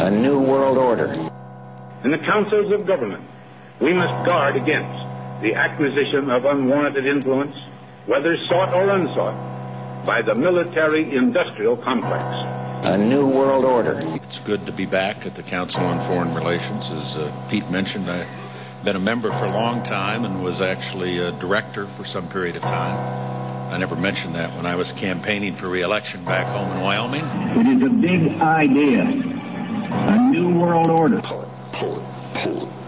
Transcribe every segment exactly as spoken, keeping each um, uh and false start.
A new world order. In the councils of government, we must guard against the acquisition of unwarranted influence, whether sought or unsought, by the military-industrial complex. A new world order. It's good to be back at the Council on Foreign Relations. As uh, Pete mentioned, I've been a member for a long time and was actually a director for some period of time. I never mentioned that when I was campaigning for re-election back home in Wyoming. It is a big idea. A new world order. Pull it, pull it, pull it.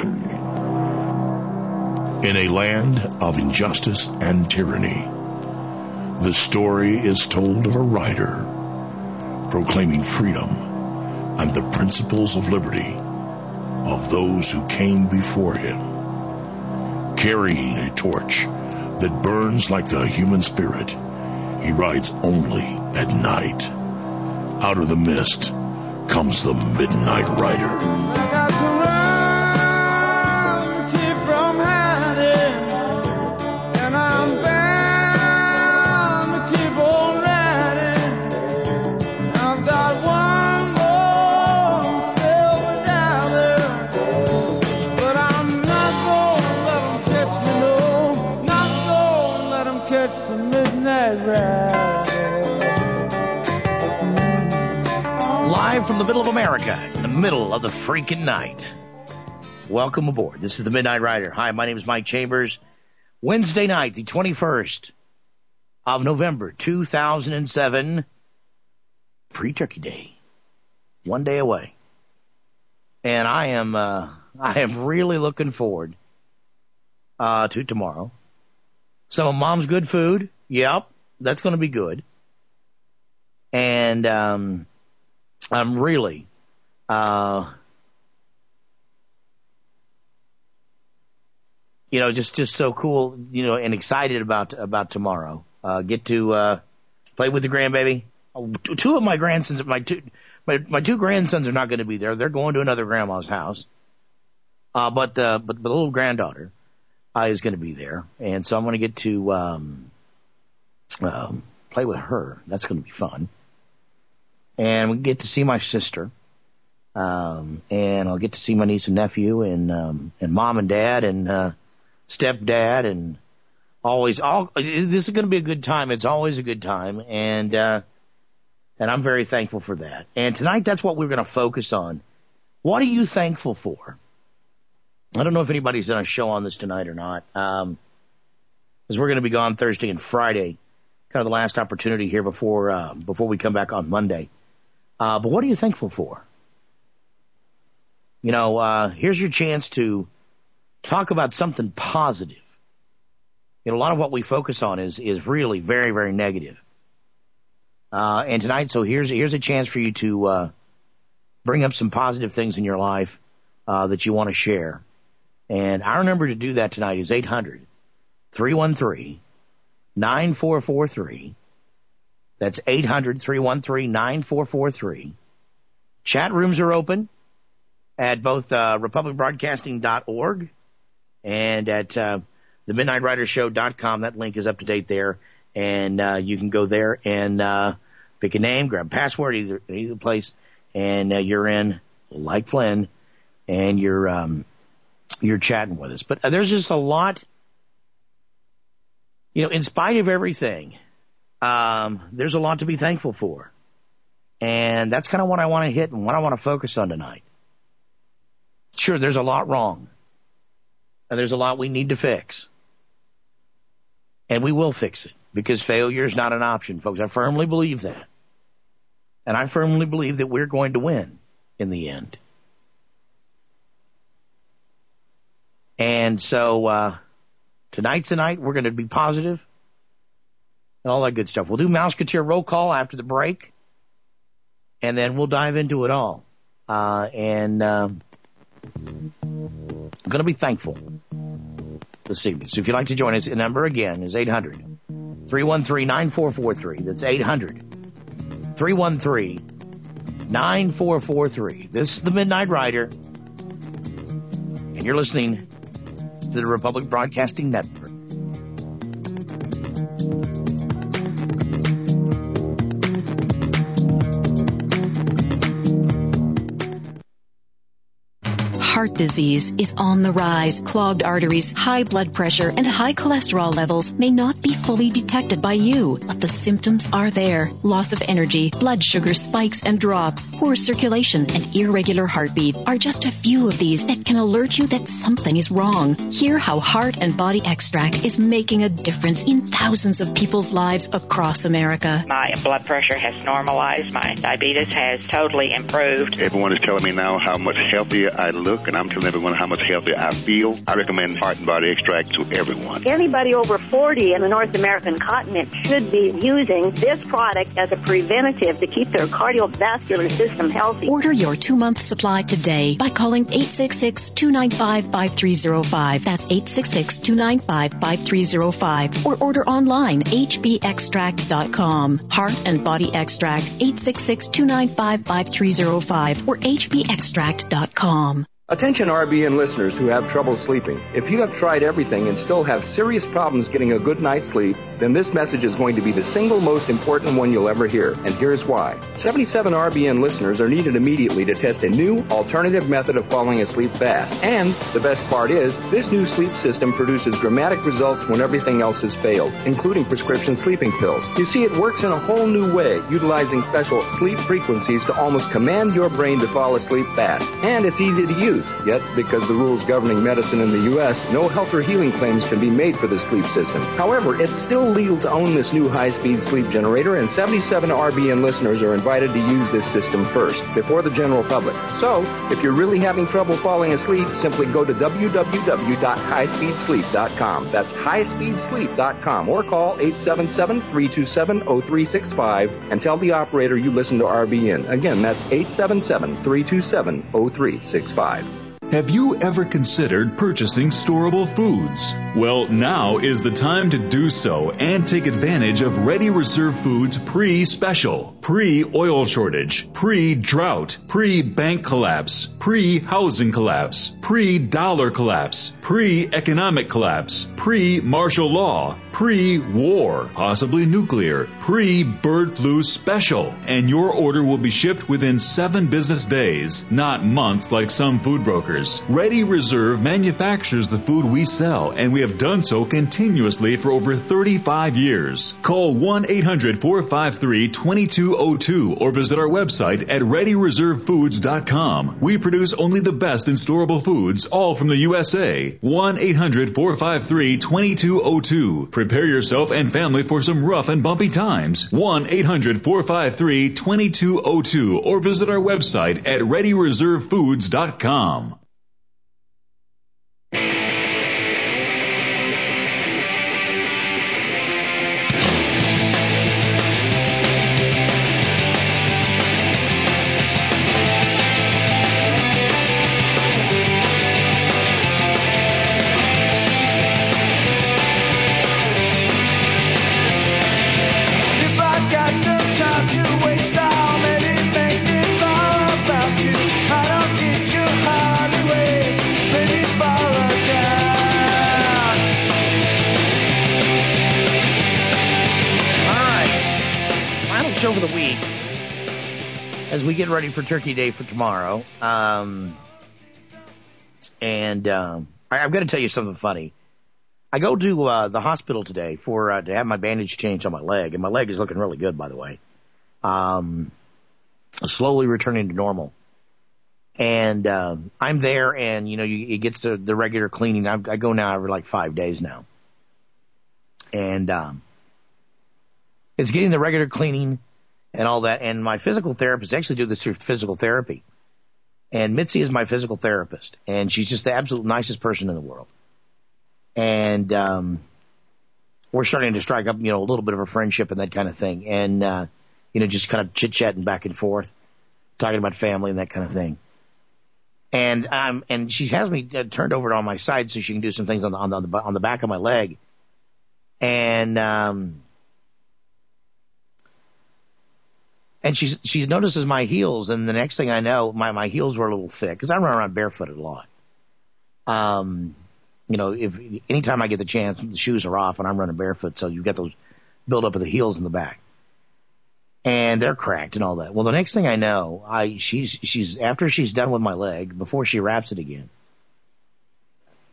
In a land of injustice and tyranny, the story is told of a rider proclaiming freedom and the principles of liberty of those who came before him. Carrying a torch that burns like the human spirit, he rides only at night. Out of the mist comes the Midnight Rider. Live from the middle of America, in the middle of the freaking night. Welcome aboard. This is the Midnight Rider. Hi, my name is Mike Chambers. Wednesday night, the twenty-first of November, two thousand seven, pre-Turkey Day. One day away. And I am, uh, I am really looking forward, uh, to tomorrow. Some of Mom's good food. Yep, that's going to be good. And, um, I'm really, uh, you know, just, just so cool, you know, and excited about, about tomorrow. Uh, get to, uh, play with the grandbaby. Oh, two of my grandsons, my two, my, my two grandsons are not going to be there. They're going to another grandma's house. Uh, but, uh, but, but the little granddaughter, uh, is going to be there. And so I'm going to get to, um, um, play with her. That's going to be fun. And we get to see my sister, um, and I'll get to see my niece and nephew, and um, and mom and dad, and uh, stepdad, and always all. This is going to be a good time. It's always a good time, and uh, and I'm very thankful for that. And tonight, that's what we're going to focus on. What are you thankful for? I don't know if anybody's done a show on this tonight or not, um, because we're going to be gone Thursday and Friday, kind of the last opportunity here before uh, before we come back on Monday. Uh, but what are you thankful for? You know, uh, here's your chance to talk about something positive. You know, a lot of what we focus on is, is really very, very negative. Uh, and tonight, so here's, here's a chance for you to, uh, bring up some positive things in your life, uh, that you want to share. And our number to do that tonight is eight hundred, three one three, nine four four three. That's eight hundred, three one three, nine four four three. Chat rooms are open at both uh, republic broadcasting dot org and at uh, the midnight rider show dot com. That link is up to date there. And uh, you can go there and uh, pick a name, grab a password, either either place, and uh, you're in like Flynn, and you're, um, you're chatting with us. But there's just a lot, you know, in spite of everything, Um, there's a lot to be thankful for. And that's kind of what I want to hit and what I want to focus on tonight. Sure, there's a lot wrong. And there's a lot we need to fix. And we will fix it because failure is not an option, folks. I firmly believe that. And I firmly believe that we're going to win in the end. And so, uh, tonight's the night. We're going to be positive. And all that good stuff. We'll do Mouseketeer roll call after the break, and then we'll dive into it all. Uh, and uh, I'm going to be thankful this evening. So if you'd like to join us, the number again is eight hundred, three one three, nine four four three. That's eight hundred, three one three, nine four four three. This is the Midnight Rider, and you're listening to the Republic Broadcasting Network. heart disease is on the rise. Clogged arteries, high blood pressure, and high cholesterol levels may not be fully detected by you, but the symptoms are there. Loss of energy, blood sugar spikes and drops, poor circulation, and irregular heartbeat are just a few of these that can alert you that something is wrong. Hear how Heart and Body Extract is making a difference in thousands of people's lives across America. My blood pressure has normalized. My diabetes has totally improved. Everyone is telling me now how much healthier I look, and I'm telling everyone how much healthier I feel. I recommend Heart and Body Extract to everyone. Anybody over forty in the North American continent should be using this product as a preventative to keep their cardiovascular system healthy. Order your two-month supply today by calling eight six six, two nine five, five three zero five. That's eight six six, two nine five, five three zero five. Or order online, h b extract dot com. Heart and Body Extract, eight six six, two nine five, five three zero five or h b extract dot com. Attention R B N listeners who have trouble sleeping. If you have tried everything and still have serious problems getting a good night's sleep, then this message is going to be the single most important one you'll ever hear. And here's why. seventy-seven R B N listeners are needed immediately to test a new alternative method of falling asleep fast. And the best part is, this new sleep system produces dramatic results when everything else has failed, including prescription sleeping pills. You see, it works in a whole new way, utilizing special sleep frequencies to almost command your brain to fall asleep fast. And it's easy to use. Yet, because the rules governing medicine in the U S, no health or healing claims can be made for the sleep system. However, it's still legal to own this new high-speed sleep generator, and seventy-seven R B N listeners are invited to use this system first, before the general public. So, if you're really having trouble falling asleep, simply go to w w w dot high speed sleep dot com. That's high speed sleep dot com, or call eight seven seven, three two seven, zero three six five and tell the operator you listen to R B N. Again, that's eight seven seven, three two seven, zero three six five. Have you ever considered purchasing storable foods? Well, now is the time to do so and take advantage of Ready Reserve Foods pre-special, pre-oil shortage, pre-drought, pre-bank collapse, pre-housing collapse, pre-dollar collapse, pre-economic collapse, pre-martial law, pre-war, possibly nuclear, pre-bird flu special. And your order will be shipped within seven business days, not months like some food brokers. Ready Reserve manufactures the food we sell, and we have done so continuously for over thirty-five years. Call one eight hundred, four five three, two two zero two or visit our website at ready reserve foods dot com. We produce only the best in storable foods, all from the U S A. one eight hundred, four five three, two two zero two. Prepare yourself and family for some rough and bumpy times. one eight hundred, four five three, two two zero two or visit our website at ready reserve foods dot com. As we get ready for Turkey Day for tomorrow, um, and um, I, I'm going to tell you something funny. I go to uh, the hospital today for uh, to have my bandage changed on my leg, and my leg is looking really good, by the way. Um, slowly returning to normal, and uh, I'm there, and you know, you, it gets the, the regular cleaning. I, I go now every like five days now, and um, it's getting the regular cleaning and all that. And my physical therapist, actually do this through physical therapy. And Mitzi is my physical therapist. And she's just the absolute nicest person in the world. And, um, we're starting to strike up, you know, a little bit of a friendship and that kind of thing. And, uh, you know, just kind of chit-chatting back and forth, talking about family and that kind of thing. And, um, and she has me uh, turned over on my side so she can do some things on the, on the, on the back of my leg. And, um, And she she notices my heels, and the next thing I know, my, my heels were a little thick because I run around barefooted a lot. Um, you know, if anytime I get the chance, the shoes are off and I'm running barefoot, so you get those build up of the heels in the back, and they're cracked and all that. Well, the next thing I know, I she's she's after she's done with my leg, before she wraps it again,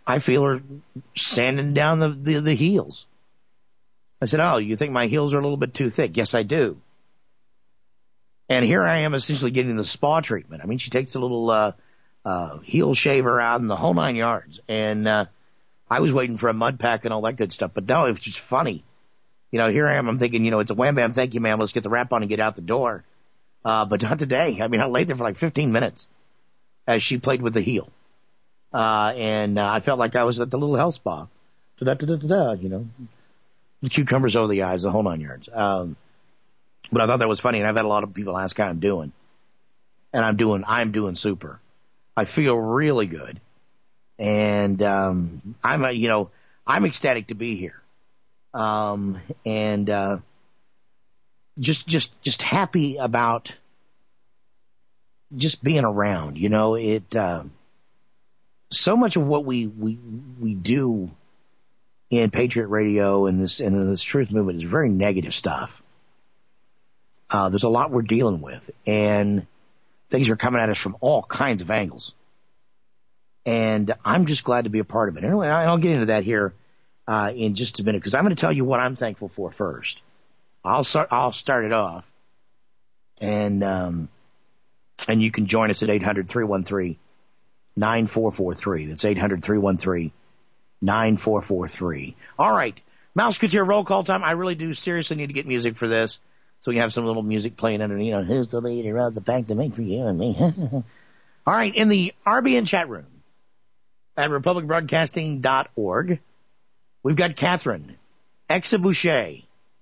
I feel her sanding down the, the, the heels. I said, oh, you think my heels are a little bit too thick? Yes, I do. And here I am essentially getting the spa treatment. I mean, she takes a little uh, uh, heel shaver out and the whole nine yards. And uh, I was waiting for a mud pack and all that good stuff. But no, it was just funny. You know, here I am. I'm thinking, you know, it's a wham bam, thank you, ma'am. Let's get the wrap on and get out the door. Uh, but not today. I mean, I laid there for like fifteen minutes as she played with the heel. Uh, and uh, I felt like I was at the little health spa. Da-da-da-da-da, you know, the cucumbers over the eyes, the whole nine yards. Um, but I thought that was funny, and I've had a lot of people ask how I'm doing. And I'm doing, I'm doing super. I feel really good. And um, I'm, a, you know, I'm ecstatic to be here. Um, and uh, just, just, just happy about just being around. You know, it. Uh, so much of what we we we do in Patriot Radio and this and in this truth movement is very negative stuff. Uh, there's a lot we're dealing with, and things are coming at us from all kinds of angles. And I'm just glad to be a part of it. Anyway, I'll get into that here uh, in just a minute, because I'm going to tell you what I'm thankful for first. I'll start. I'll start it off, and um, and you can join us at eight hundred, three one three, nine four four three. That's eight hundred, three one three, nine four four three. All right, Mouseketeer roll call time. I really do seriously need to get music for this, so we have some little music playing underneath. You know, who's the leader of the pack to make for you and me? All right, in the R B N chat room at republic broadcasting dot org, we've got Catherine, Exabouche,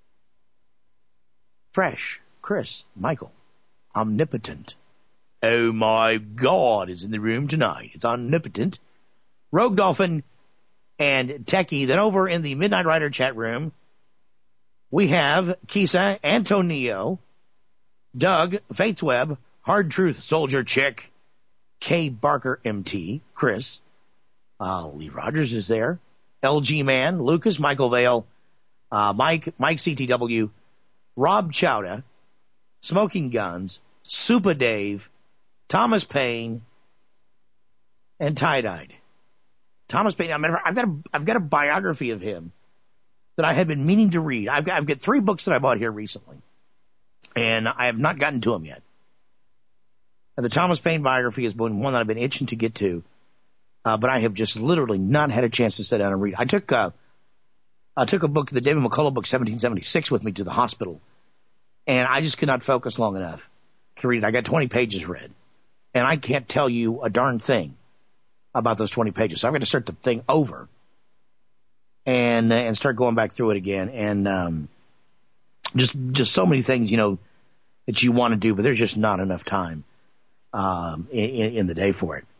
Fresh, Chris, Michael, Omnipotent. Oh my God is in the room tonight. It's Omnipotent, Rogue Dolphin, and Techie. Then over in the Midnight Rider chat room, we have Kisa, Antonio, Doug, Fates Web, Hard Truth Soldier Chick, K Barker M T, Chris, uh, Lee Rogers is there, L G Man, Lucas, Michael Vale, uh, Mike, Mike C T W, Rob Chowda, Smoking Guns, Super Dave, Thomas Payne, and Tie-Dyed. Thomas Payne, I've got a, I've got a biography of him that I had been meaning to read. I've got, I've got three books that I bought here recently, and I have not gotten to them yet. And the Thomas Payne biography has been one that I've been itching to get to, uh, but I have just literally not had a chance to sit down and read. I took, uh, I took a book, the David McCullough book, seventeen seventy-six, with me to the hospital, and I just could not focus long enough to read it. I got twenty pages read, and I can't tell you a darn thing about those twenty pages. So I'm going to start the thing over and uh, and start going back through it again. And um, just just so many things, you know, that you want to do, but there's just not enough time um, in, in the day for it.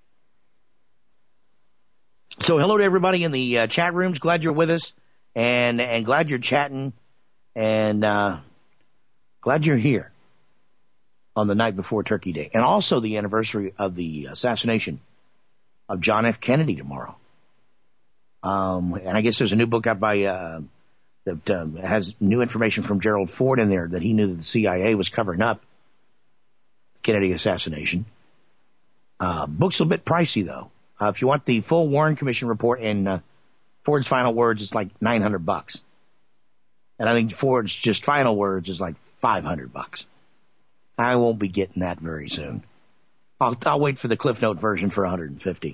So hello to everybody in the uh, chat rooms. Glad you're with us, and and glad you're chatting, and uh, glad you're here on the night before Turkey Day, and also the anniversary of the assassination of John F. Kennedy tomorrow. Um, and I guess there's a new book out by uh, that um, has new information from Gerald Ford in there that he knew that the C I A was covering up Kennedy assassination. Uh, book's a bit pricey though. Uh, if you want the full Warren Commission report in uh, Ford's final words, it's like nine hundred bucks. And I think Ford's just final words is like five hundred bucks. I won't be getting that very soon. I'll, I'll wait for the Cliff Note version for one hundred fifty.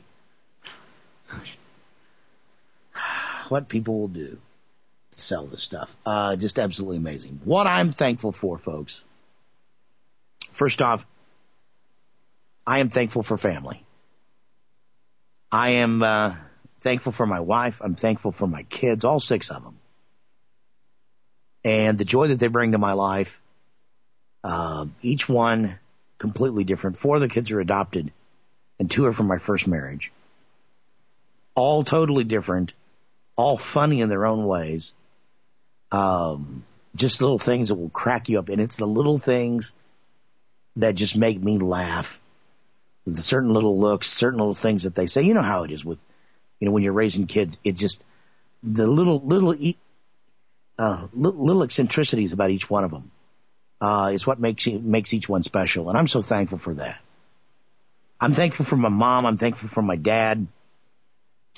What people will do to sell this stuff. Uh, just absolutely amazing. What I'm thankful for, folks. First off, I am thankful for family. I am uh, thankful for my wife. I'm thankful for my kids, all six of them. And the joy that they bring to my life. Uh, each one completely different. Four of the kids are adopted, and two are from my first marriage. All totally different, all funny in their own ways. Um, just little things that will crack you up, and it's the little things that just make me laugh. The certain little looks, certain little things that they say. You know how it is with, you know, when you're raising kids. It just the little little uh, little, little eccentricities about each one of them. Uh, is what makes makes each one special, and I'm so thankful for that. I'm thankful for my mom. I'm thankful for my dad.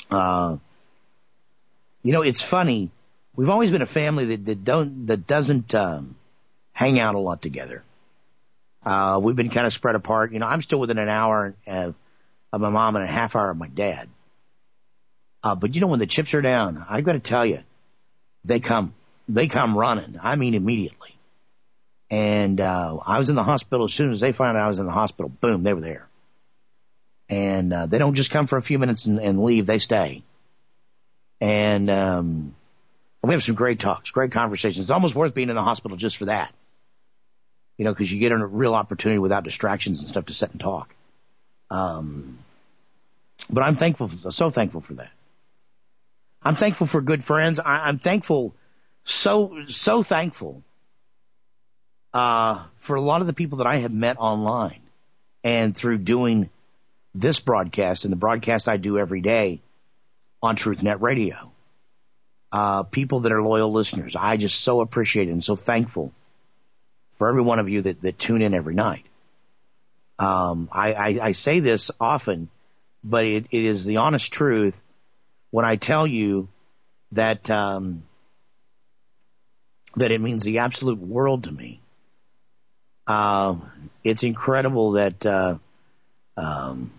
Uh, you know, it's funny. We've always been a family that, that don't that doesn't um, hang out a lot together. Uh, we've been kind of spread apart. You know, I'm still within an hour of, of my mom and a half hour of my dad. Uh, but you know, when the chips are down, I've got to tell you, they come, they come running. I mean, immediately. And, uh, I was in the hospital as soon as they found out I was in the hospital. Boom, they were there. And, uh, they don't just come for a few minutes and, and leave. They stay. And, um, we have some great talks, great conversations. It's almost worth being in the hospital just for that. You know, cause you get a real opportunity without distractions and stuff to sit and talk. Um, but I'm thankful, so thankful for that. I'm thankful for good friends. I, I'm thankful, so, so thankful, uh, for a lot of the people that I have met online and through doing this broadcast and the broadcast I do every day on TruthNet Radio. Uh, people that are loyal listeners. I just so appreciate it and so thankful for every one of you that, that tune in every night. Um, I, I, I say this often, but it, it is the honest truth when I tell you that, um, that it means the absolute world to me. Uh, it's incredible that, uh, um,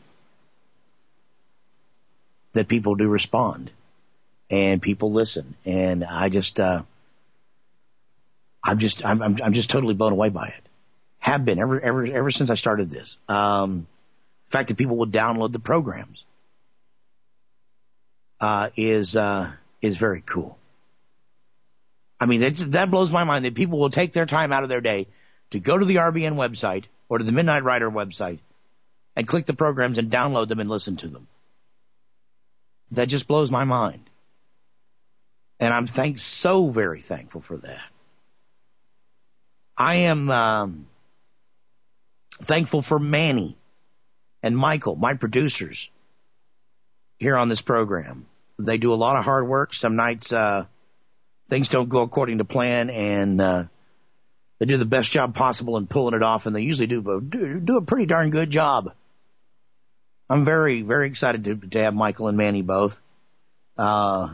that people do respond and people listen. And I just, uh, I'm just, I'm, I'm, I'm just totally blown away by it. Have been ever, ever, ever since I started this. Um, the fact that people will download the programs. Uh, is, uh, is very cool. I mean, that's, that blows my mind that people will take their time out of their day to go to the R B N website or to the Midnight Rider website and click the programs and download them and listen to them. That just blows my mind. And I'm thank, so very thankful for that. I am, um, thankful for Manny and Michael, my producers here on this program. They do a lot of hard work. Some nights, uh, things don't go according to plan, and, uh, they do the best job possible in pulling it off, and they usually do, do, do a pretty darn good job. I'm very, very excited to, to have Michael and Manny both. Uh,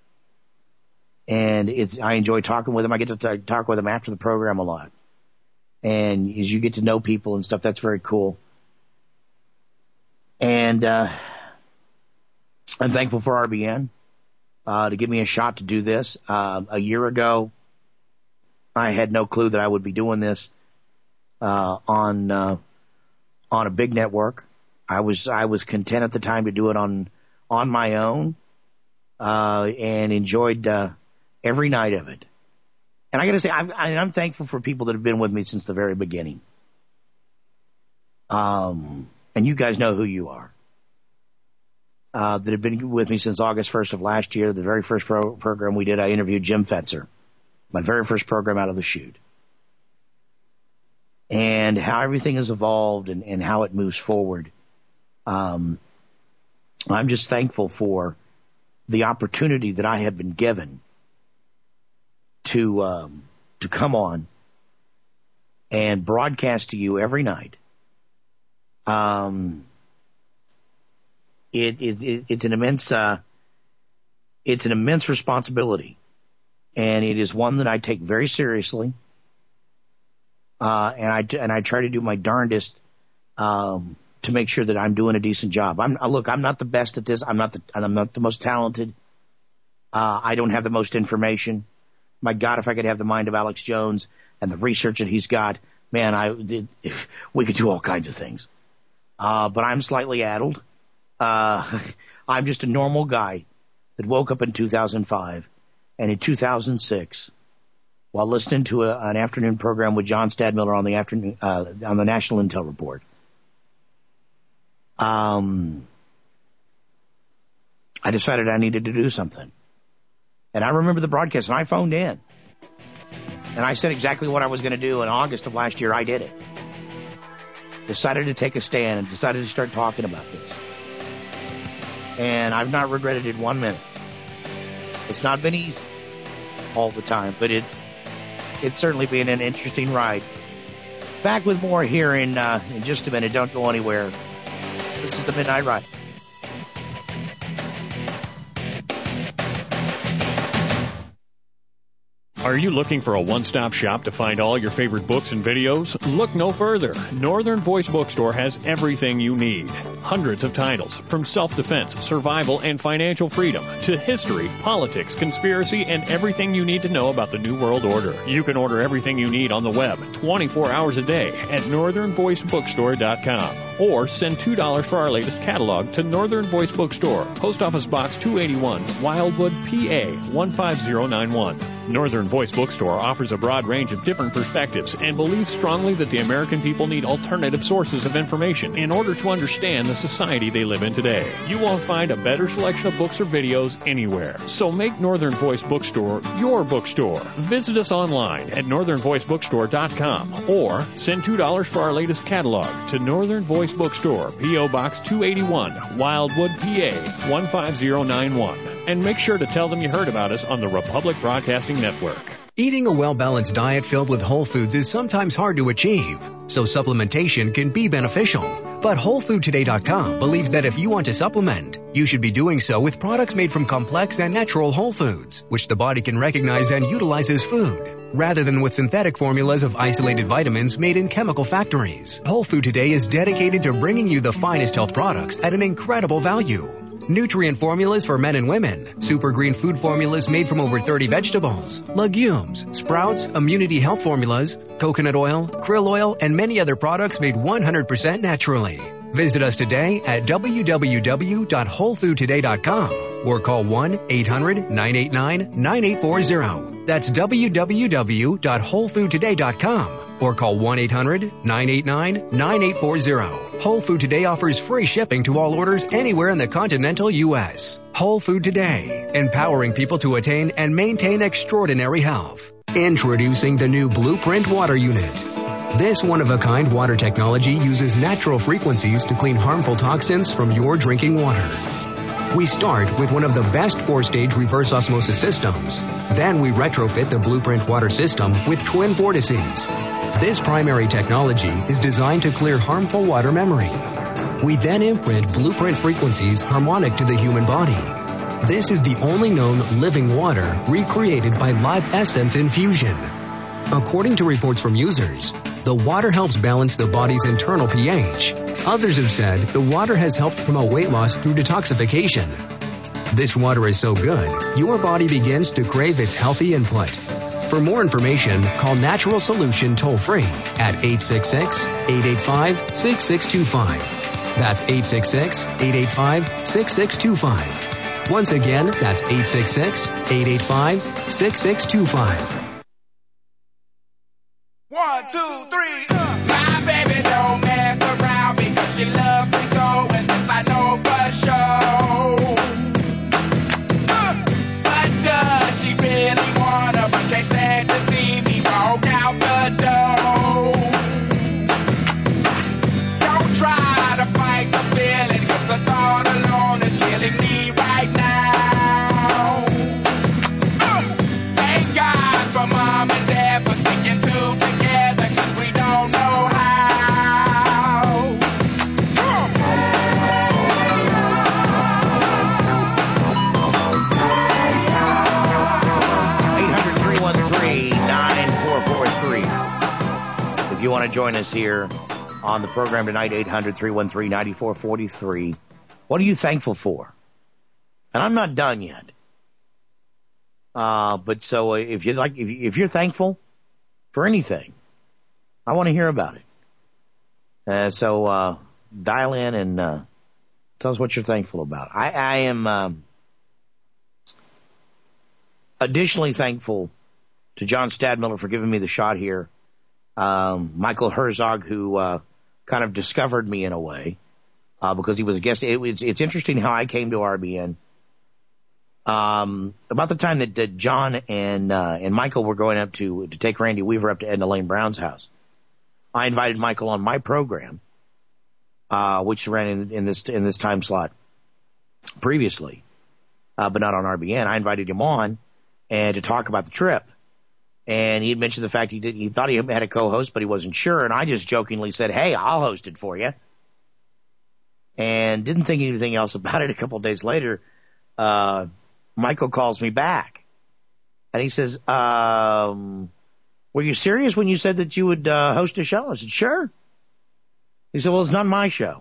and it's, I enjoy talking with them. I get to t- talk with them after the program a lot. And as you get to know people and stuff, that's very cool. And, uh, I'm thankful for R B N, uh, to give me a shot to do this. Uh, a year ago, I had no clue that I would be doing this, uh, on, uh, on a big network. I was, I was content at the time to do it on, on my own, uh, and enjoyed, uh, every night of it. And I gotta say, I'm, I'm thankful for people that have been with me since the very beginning. Um, and you guys know who you are. Uh, that have been with me since August first of last year. The very first pro- program we did, I interviewed Jim Fetzer. My very first program out of the chute. And how everything has evolved and, and how it moves forward. Um, I'm just thankful for the opportunity that I have been given to, um, to come on and broadcast to you every night. Um, It, it, it, it's an immense, uh, it's an immense responsibility, and it is one that I take very seriously. Uh, and I, and I try to do my darndest, um, to make sure that I'm doing a decent job. I'm, look, I'm not the best at this. I'm not the, I'm not the most talented. Uh, I don't have the most information. My God, if I could have the mind of Alex Jones and the research that he's got, man, I did, we could do all kinds of things. Uh, but I'm slightly addled. Uh, I'm just a normal guy that woke up in two thousand five and in two thousand six, while listening to a, an afternoon program with John Stadmiller on the afternoon, uh, on the National Intel Report. Um, I decided I needed to do something. And I remember the broadcast, and I phoned in. And I said exactly what I was going to do. In August of last year, I did it. Decided to take a stand and decided to start talking about this. And I've not regretted it one minute. It's not been easy all the time, but it's it's certainly been an interesting ride. Back with more here in uh, in just a minute. Don't go anywhere. This is the Midnight Ride. Are you looking for a one-stop shop to find all your favorite books and videos? Look no further. Northern Voice Bookstore has everything you need. Hundreds of titles, from self-defense, survival, and financial freedom, to history, politics, conspiracy, and everything you need to know about the New World Order. You can order everything you need on the web, twenty-four hours a day, at northern voice bookstore dot com. Or send two dollars for our latest catalog to Northern Voice Bookstore, Post Office Box two eighty-one, Wildwood, P A one five zero nine one. Northern Voice Bookstore offers a broad range of different perspectives and believes strongly that the American people need alternative sources of information in order to understand the society they live in today. You won't find a better selection of books or videos anywhere. So make Northern Voice Bookstore your bookstore. Visit us online at northern voice bookstore dot com or send two dollars for our latest catalog to Northern Voice Bookstore, P O Box two eighty-one, Wildwood, P A one five zero nine one. And make sure to tell them you heard about us on the Republic Broadcasting Network. Eating a well-balanced diet filled with whole foods is sometimes hard to achieve, so supplementation can be beneficial. But whole food today dot com believes that if you want to supplement, you should be doing so with products made from complex and natural whole foods, which the body can recognize and utilize as food, rather than with synthetic formulas of isolated vitamins made in chemical factories. Whole Food Today is dedicated to bringing you the finest health products at an incredible value. Nutrient formulas for men and women, super green food formulas made from over thirty vegetables, legumes, sprouts, immunity health formulas, coconut oil, krill oil, and many other products made one hundred percent naturally. Visit us today at w w w dot whole food today dot com or call one eight hundred nine eight nine nine eight four zero. That's w w w dot whole food today dot com or call one eight hundred nine eight nine nine eight four zero. Whole Food Today offers free shipping to all orders anywhere in the continental U S. Whole Food Today, empowering people to attain and maintain extraordinary health. Introducing the new Blueprint Water Unit. This one-of-a-kind water technology uses natural frequencies to clean harmful toxins from your drinking water. We start with one of the best four-stage reverse osmosis systems. Then we retrofit the Blueprint water system with twin vortices. This primary technology is designed to clear harmful water memory. We then imprint Blueprint frequencies harmonic to the human body. This is the only known living water recreated by Live Essence infusion. According to reports from users, the water helps balance the body's internal pH. Others have said the water has helped promote weight loss through detoxification. This water is so good, your body begins to crave its healthy input. For more information, call Natural Solution toll-free at eight six six, eight eight five, six six two five. That's eight six six, eight eight five, six six two five. Once again, that's eight six six, eight eight five, six six two five. One, two, three, uh. My baby don't mess around because she loves me so, and this I know for sure. Uh. But does she really wanna, but can't stand to see me walk out the door? Don't try to fight the feeling, cause the thought alone is killing me right now. Uh. Thank God for mom and dad for sticking to together, cause we don't know how. eight hundred, three one three, nine four four three. If you want to join us here on the program tonight, eight hundred, three one three, nine four four three. What are you thankful for? And I'm not done yet. Uh, but so if you like, if, if you're thankful for anything, I want to hear about it. Uh, so uh, dial in and uh, tell us what you're thankful about. I, I am um, additionally thankful to John Stadmiller for giving me the shot here. Um, Michael Herzog, who uh, kind of discovered me in a way uh, because he was a guest. It, it's, it's interesting how I came to R B N. Um, about the time that, that John and uh, and Michael were going up to to take Randy Weaver up to Edna Lane Brown's house, I invited Michael on my program, uh, which ran in, in this in this time slot previously, uh, but not on R B N. I invited him on and to talk about the trip, and he had mentioned the fact he did he thought he had a co-host, but he wasn't sure, and I just jokingly said, "Hey, I'll host it for you," and didn't think anything else about it. A couple of days later, uh, Michael calls me back And he says, um, were you serious when you said that you would uh, host a show? I said, sure. He said, well, it's not my show.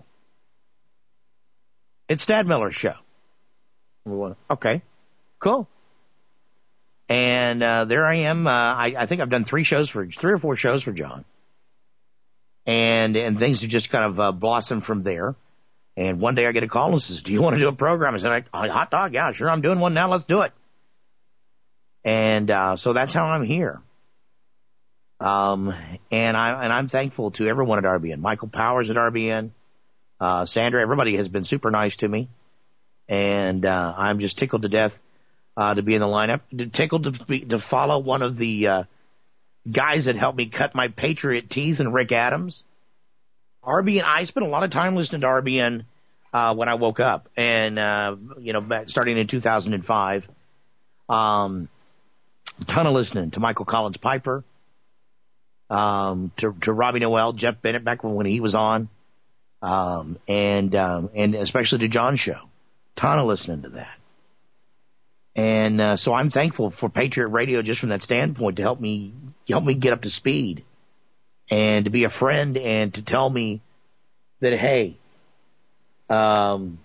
It's Stadmiller's show. Okay, cool. And uh, there I am. Uh, I, I think I've done three shows for three or four shows for John, and and things have just kind of uh, blossomed from there. And one day I get a call and says, "Do you want to do a program?" I said, "Hot dog, yeah, sure. I'm doing one now. Let's do it." And uh, so that's how I'm here. Um, and I and I'm thankful to everyone at R B N. Michael Powers at R B N, uh, Sandra, everybody has been super nice to me. And, uh, I'm just tickled to death, uh, to be in the lineup, tickled to be, to follow one of the, uh, guys that helped me cut my Patriot teeth, and Rick Adams. R B N, I spent a lot of time listening to R B N, uh, when I woke up, and, uh, you know, back, starting in two thousand five, um, a ton of listening to Michael Collins Piper, um, to, to Robbie Noel, Jeff Bennett back when, when he was on, um, and, um, and especially to John's show. Ton of listening to that. And uh, so I'm thankful for Patriot Radio just from that standpoint to help me help me get up to speed and to be a friend and to tell me that, hey, um,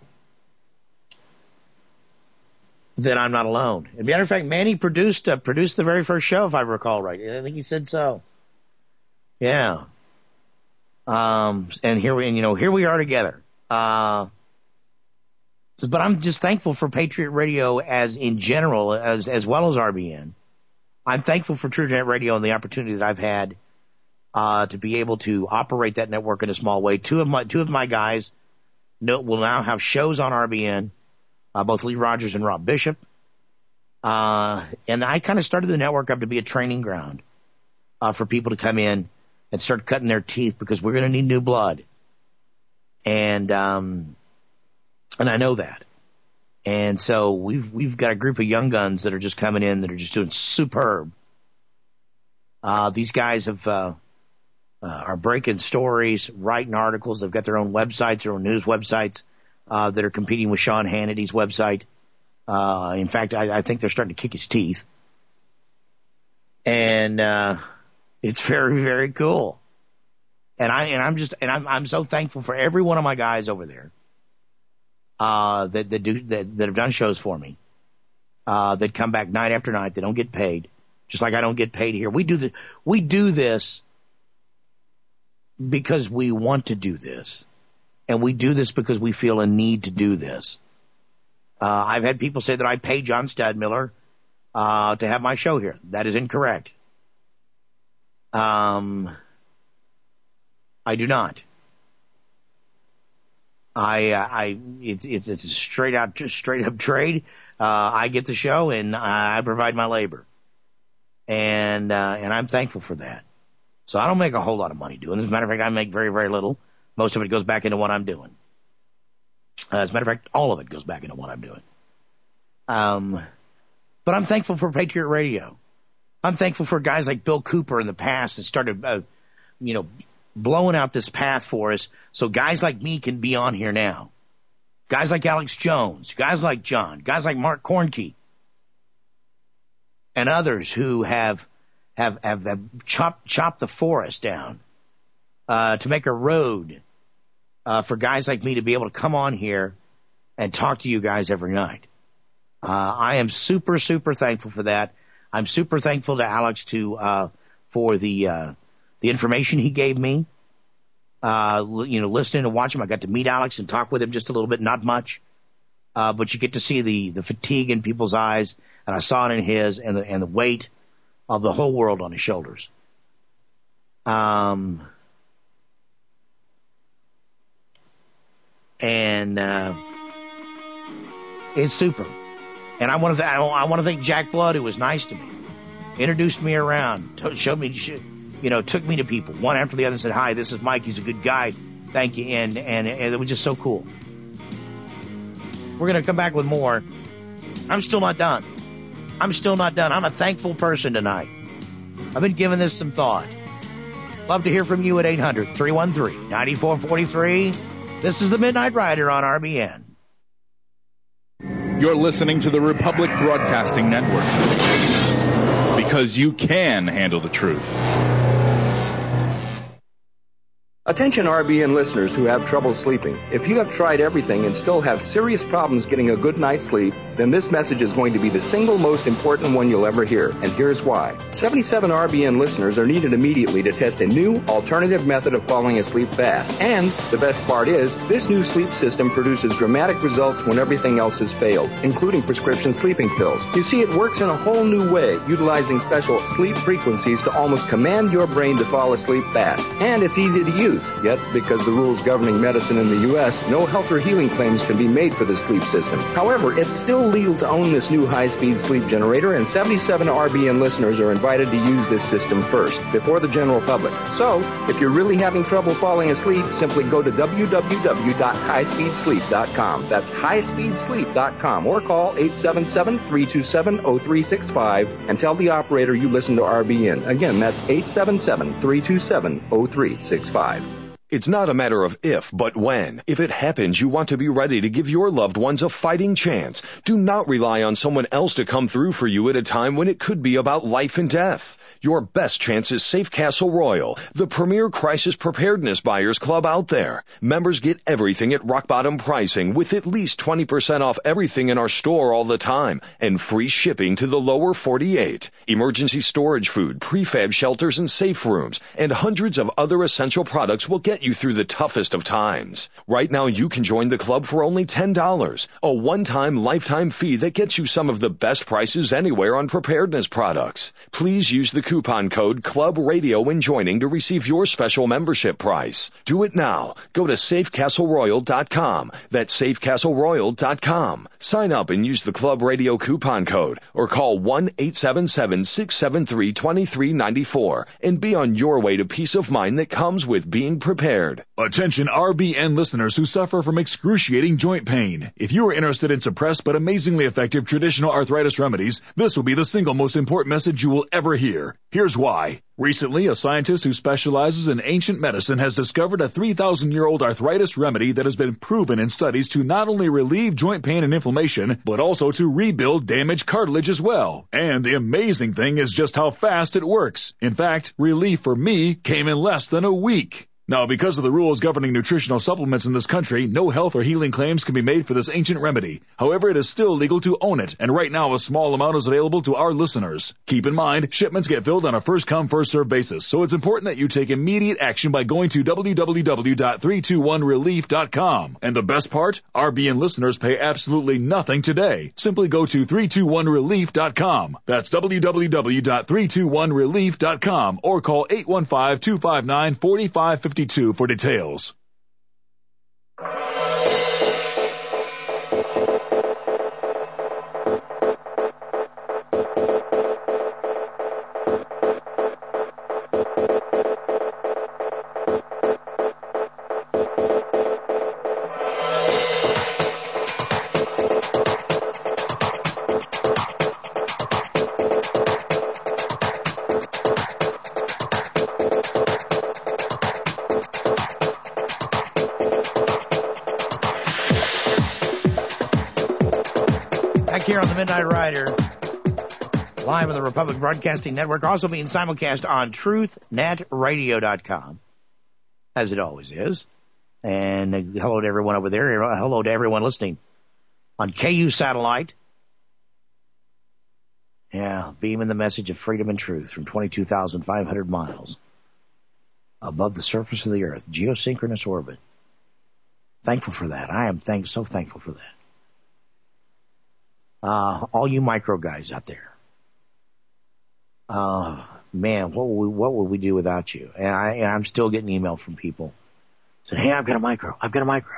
that I'm not alone. As a matter of fact, Manny produced uh, produced the very first show, if I recall right. I think he said so. Yeah. Um, and here we, and, you know, here we are together. Uh, But I'm just thankful for Patriot Radio as in general, as as well as R B N. I'm thankful for TrueNet Radio and the opportunity that I've had uh, to be able to operate that network in a small way. Two of my two of my guys know, will now have shows on R B N, uh, both Lee Rogers and Rob Bishop. Uh, and I kind of started the network up to be a training ground uh, for people to come in and start cutting their teeth because we're going to need new blood. And um And I know that. And so we've, we've got a group of young guns that are just coming in that are just doing superb. Uh, these guys have, uh, uh, are breaking stories, writing articles. They've got their own websites, their own news websites, uh, that are competing with Sean Hannity's website. Uh, in fact, I, I think they're starting to kick his teeth. And, uh, it's very, very cool. And I, and I'm just, and I'm, I'm so thankful for every one of my guys over there. Uh, that, that do, that, that have done shows for me, uh, that come back night after night. They don't get paid, just like I don't get paid here. We do the, we do this because we want to do this. And we do this because we feel a need to do this. Uh, I've had people say that I pay John Stadmiller, uh, to have my show here. That is incorrect. Um, I do not. I, uh, I, it's, it's, it's a straight out, straight up trade. Uh, I get the show and I provide my labor. And, uh, and I'm thankful for that. So I don't make a whole lot of money doing this. As a matter of fact, I make very, very little. Most of it goes back into what I'm doing. Uh, as a matter of fact, all of it goes back into what I'm doing. Um, but I'm thankful for Patriot Radio. I'm thankful for guys like Bill Cooper in the past that started, uh, you know, blowing out this path for us so guys like me can be on here now. Guys like Alex Jones, guys like John, guys like Mark Kornke, and others who have have have, have chopped chopped the forest down uh, to make a road uh, for guys like me to be able to come on here and talk to you guys every night. Uh, I am super super thankful for that. I'm super thankful to Alex to uh, for the uh, the information he gave me. Uh, you know, listening and watching him, I got to meet Alex and talk with him just a little bit, not much, uh, but you get to see the the fatigue in people's eyes, and I saw it in his, and the and the weight of the whole world on his shoulders. Um, and uh, it's super. And I want to th- I want to thank Jack Blood, who was nice to me, introduced me around, t- showed me, you know, took me to people one after the other, and said, "Hi, this is Mike. He's a good guy. Thank you." And and, and it was just so cool. We're gonna come back with more. I'm still not done. I'm still not done. I'm a thankful person tonight. I've been giving this some thought. Love to hear from you at eight hundred, three one three, nine four four three. This is the Midnight Rider on R B N. You're listening to the Republic Broadcasting Network. because you can handle the truth. Attention R B N listeners who have trouble sleeping. If you have tried everything and still have serious problems getting a good night's sleep, then this message is going to be the single most important one you'll ever hear. And here's why. seventy-seven R B N listeners are needed immediately to test a new alternative method of falling asleep fast. And the best part is, this new sleep system produces dramatic results when everything else has failed, including prescription sleeping pills. You see, it works in a whole new way, utilizing special sleep frequencies to almost command your brain to fall asleep fast. And it's easy to use. Yet, because the rules governing medicine in the U S, no health or healing claims can be made for the sleep system. However, it's still legal to own this new high-speed sleep generator, and seventy-seven R B N listeners are invited to use this system first, before the general public. So, if you're really having trouble falling asleep, simply go to w w w dot high speed sleep dot com. That's high speed sleep dot com, or call eight seven seven, three two seven, zero three six five and tell the operator you listen to R B N. Again, that's eight seven seven, three two seven, zero three six five. It's not a matter of if, but when. If it happens, you want to be ready to give your loved ones a fighting chance. Do not rely on someone else to come through for you at a time when it could be about life and death. Your best chance is Safe Castle Royal, the premier crisis preparedness buyers club out there. Members get everything at rock bottom pricing with at least twenty percent off everything in our store all the time and free shipping to the lower forty-eight. Emergency storage food, prefab shelters and safe rooms, and hundreds of other essential products will get you through the toughest of times. Right now you can join the club for only ten dollars, a one-time lifetime fee that gets you some of the best prices anywhere on preparedness products. Please use the coupon code Club Radio when joining to receive your special membership price. Do it now. Go to safe castle royal dot com. That's safe castle royal dot com. Sign up and use the Club Radio coupon code or call one eight seven seven, six seven three, two three nine four and be on your way to peace of mind that comes with being prepared. Attention R B N listeners who suffer from excruciating joint pain. If you are interested in suppressed but amazingly effective traditional arthritis remedies, this will be the single most important message you will ever hear. Here's why. Recently, a scientist who specializes in ancient medicine has discovered a three thousand year old arthritis remedy that has been proven in studies to not only relieve joint pain and inflammation, but also to rebuild damaged cartilage as well. And the amazing thing is just how fast it works. In fact, relief for me came in less than a week. Now, because of the rules governing nutritional supplements in this country, no health or healing claims can be made for this ancient remedy. However, it is still legal to own it, and right now a small amount is available to our listeners. Keep in mind, shipments get filled on a first-come, first-served basis, so it's important that you take immediate action by going to w w w dot three two one relief dot com. And the best part? R B N listeners pay absolutely nothing today. Simply go to three two one relief dot com. That's w w w dot three two one relief dot com or call eight one five, two five nine, four five five two for details. Here on the Midnight Rider, live on the Republic Broadcasting Network, also being simulcast on truth net radio dot com, as it always is. And uh, hello to everyone over there. Hello to everyone listening on K U Satellite. Yeah, beaming the message of freedom and truth from twenty-two thousand five hundred miles above the surface of the earth, geosynchronous orbit. Thankful for that. I am thank so thankful for that. Uh, all you micro guys out there. Uh, man, what would we, what would we do without you? And I, and I'm still getting email from people saying, hey, I've got a micro. I've got a micro.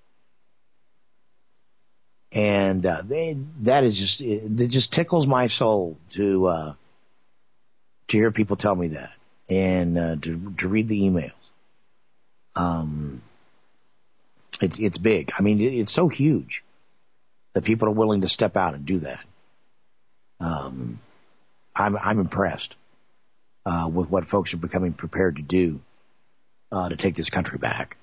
And, uh, they, that is just, it, it just tickles my soul to, uh, to hear people tell me that and, uh, to, to read the emails. Um, it's, it's big. I mean, it, it's so huge that people are willing to step out and do that. Um, I'm, I'm impressed, uh, with what folks are becoming prepared to do, uh, to take this country back.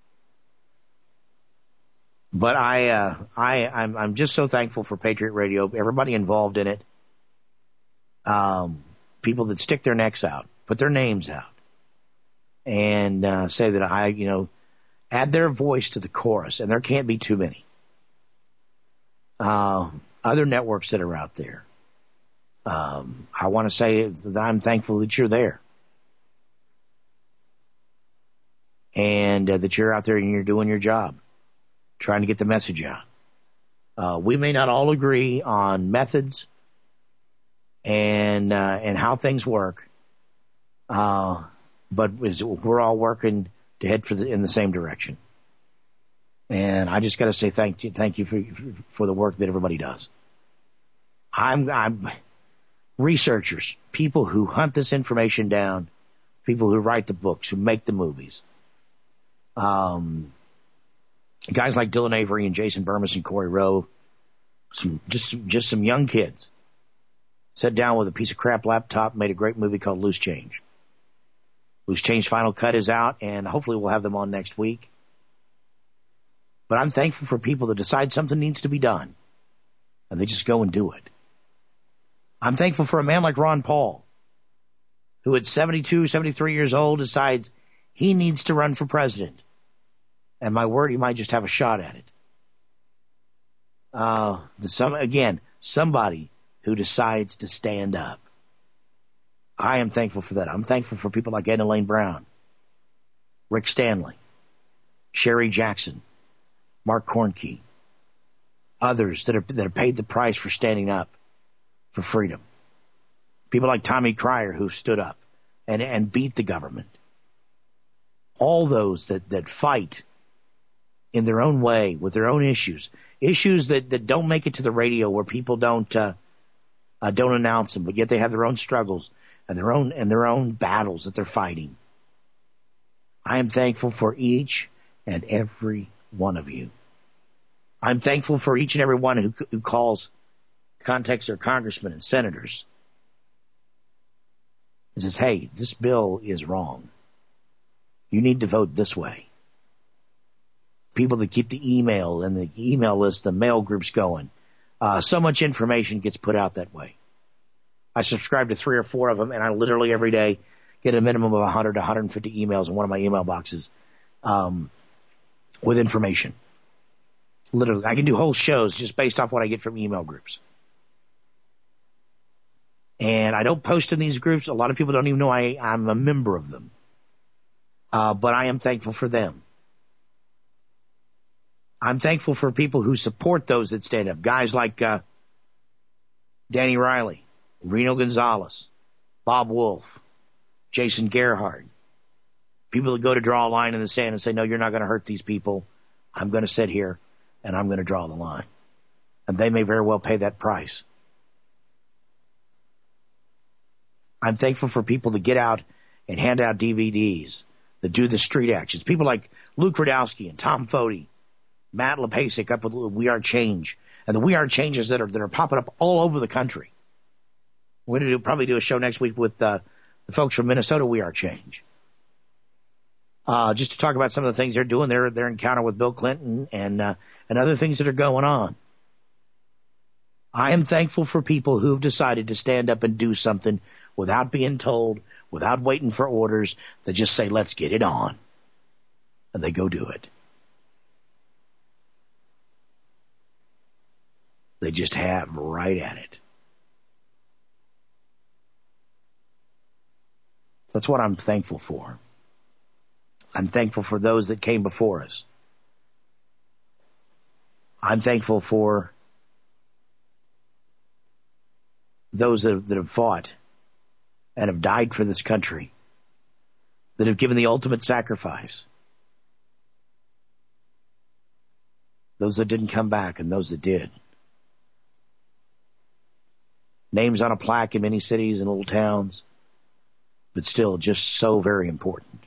But I, uh, I, I'm, I'm just so thankful for Patriot Radio, everybody involved in it. Um, people that stick their necks out, put their names out, and uh, say that I, you know, add their voice to the chorus, and there can't be too many. Uh, other networks that are out there. Um, I want to say that I'm thankful that you're there. And uh, that you're out there and you're doing your job, trying to get the message out. Uh, we may not all agree on methods and uh, and how things work, uh, but we're all working to head for the, in the same direction. And I just got to say thank you, thank you for for the work that everybody does. I'm, I'm researchers, people who hunt this information down, people who write the books, who make the movies. Um, guys like Dylan Avery and Jason Burmis and Corey Rowe, some just just some young kids, sat down with a piece of crap laptop, made a great movie called Loose Change. Loose Change Final Cut is out, and hopefully we'll have them on next week. But I'm thankful for people that decide something needs to be done, and they just go and do it. I'm thankful for a man like Ron Paul, who at seventy-two, seventy-three years old decides he needs to run for president. And my word, he might just have a shot at it. Uh, the some again, somebody who decides to stand up. I am thankful for that. I'm thankful for people like Ed Elaine Brown, Rick Stanley, Sherry Jackson, Mark Kornke, others that are that have paid the price for standing up for freedom. People like Tommy Cryer who stood up and and beat the government. All those that, that fight in their own way with their own issues, issues that, that don't make it to the radio where people don't uh, uh, don't announce them, but yet they have their own struggles and their own and their own battles that they're fighting. I am thankful for each and every one of you. I'm thankful for each and every one who, who calls, contacts their congressmen and senators and says, hey, this bill is wrong. You need to vote this way. People that keep the email and the email list, the mail groups going. Uh, so much information gets put out that way. I subscribe to three or four of them, and I literally every day get a minimum of one hundred to one hundred fifty emails in one of my email boxes um, with information. Literally, I can do whole shows just based off what I get from email groups. And I don't post in these groups. A lot of people don't even know I, I'm a member of them. Uh, but I am thankful for them. I'm thankful for people who support those that stand up. Guys like uh, Danny Riley, Reno Gonzalez, Bob Wolf, Jason Gerhardt. People that go to draw a line in the sand and say, no, you're not going to hurt these people. I'm going to sit here and I'm going to draw the line. And they may very well pay that price. I'm thankful for people that get out and hand out D V Ds, that do the street actions. People like Luke Radowski and Tom Foti, Matt Lepasic up with We Are Change, and the We Are Changes that are that are popping up all over the country. We're going to do, probably do a show next week with uh, the folks from Minnesota, We Are Change. Uh, just to talk about some of the things they're doing, their their encounter with Bill Clinton and uh, and other things that are going on. I am thankful for people who have decided to stand up and do something without being told, without waiting for orders. They just say, let's get it on. And they go do it. They just have right at it. That's what I'm thankful for. I'm thankful for those that came before us. I'm thankful for those that have, that have fought and have died for this country, that have given the ultimate sacrifice. Those that didn't come back and those that did. Names on a plaque in many cities and little towns, but still just so very important.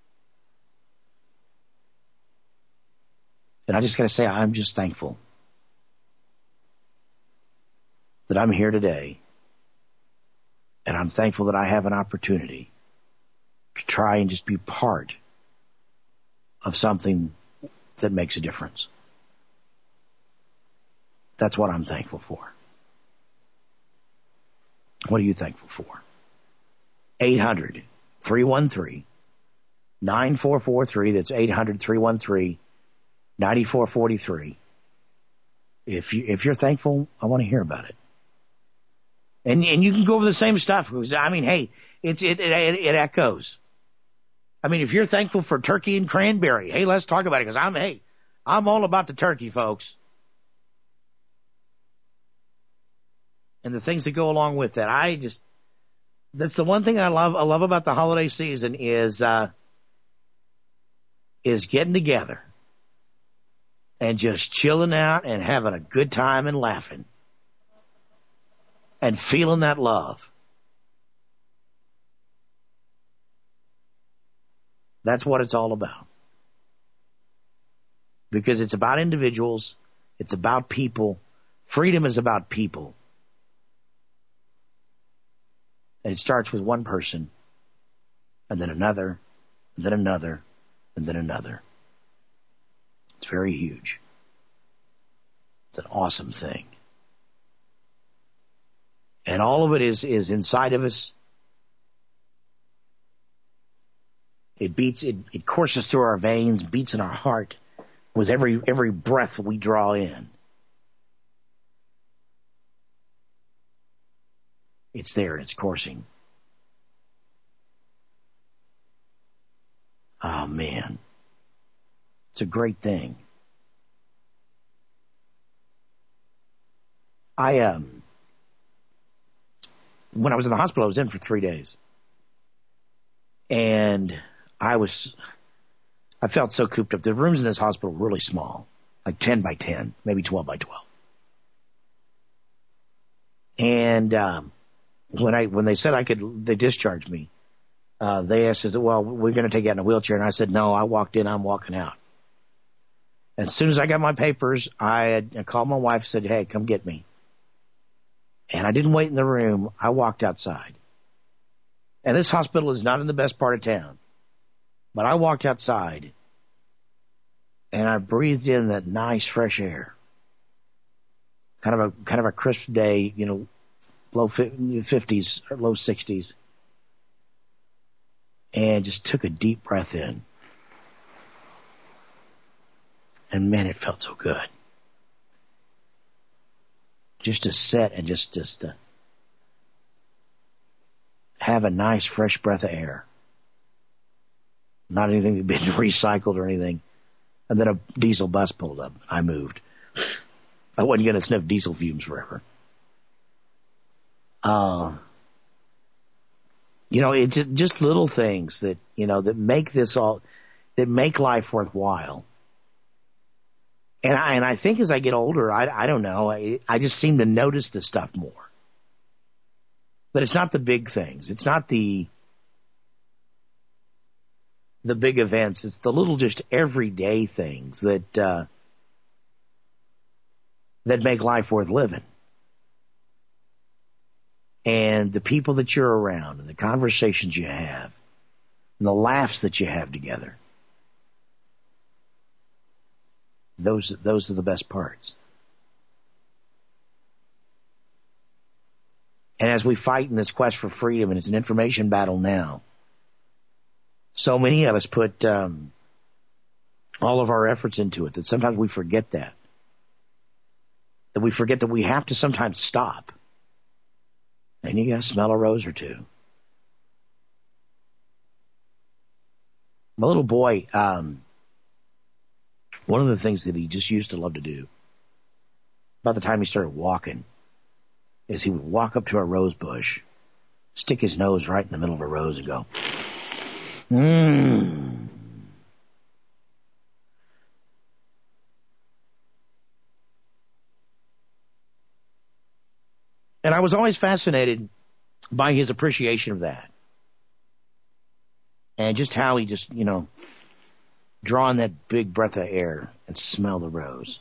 And I just got to say, I'm just thankful that I'm here today. And I'm thankful that I have an opportunity to try and just be part of something that makes a difference. That's what I'm thankful for. What are you thankful for? eight hundred, three one three, nine four four three. That's eight hundred, three one three, nine four four three. If you, if you're thankful, I want to hear about it. And, and you can go over the same stuff. I mean, hey, it's, it, it, it echoes. I mean, if you're thankful for turkey and cranberry, hey, let's talk about it, because I'm, hey, I'm all about the turkey, folks. And the things that go along with that. I just, that's the one thing I love, I love about the holiday season is, uh, is getting together and just chilling out and having a good time and laughing and feeling that love. That's what it's all about. Because it's about individuals. It's about people. Freedom is about people. And it starts with one person, and then another, and then another, and then another. It's very huge. It's an awesome thing. And all of it is, is inside of us. It beats, it, it courses through our veins, beats in our heart with every, every breath we draw in. It's there, it's coursing. Oh man. It's a great thing. I, um, when I was in the hospital, I was in for three days. And I was, I felt so cooped up. The rooms in this hospital were really small, like ten by ten, maybe twelve by twelve. And, um, when I, when they said I could, they discharged me, uh, they asked, well, we're going to take you out in a wheelchair. And I said, no, I walked in, I'm walking out. As soon as I got my papers, I, had, I called my wife, said, hey, come get me. And I didn't wait in the room. I walked outside. And this hospital is not in the best part of town. But I walked outside and I breathed in that nice fresh air. Kind of a, kind of a crisp day, you know, low fifties or low sixties. And just took a deep breath in. And man, it felt so good. Just to sit and just, just to have a nice fresh breath of air. Not anything that had been recycled or anything. And then a diesel bus pulled up. I moved. I wasn't going to sniff diesel fumes forever. Uh, you know, it's just little things that, you know, that make this all, that make life worthwhile. And I, and I think as I get older, I, I don't know, I, I just seem to notice this stuff more. But it's not the big things. It's not the, the big events. It's the little, just everyday things that, uh, that make life worth living. And the people that you're around and the conversations you have and the laughs that you have together. Those, those are the best parts. And as we fight in this quest for freedom, and it's an information battle now, so many of us put um, all of our efforts into it that sometimes we forget that. That we forget that we have to sometimes stop. And you got to smell a rose or two. My little boy, um, one of the things that he just used to love to do, about the time he started walking, is he would walk up to a rose bush, stick his nose right in the middle of a rose and go, mmm. And I was always fascinated by his appreciation of that. And just how he just, you know, draw in that big breath of air and smell the rose.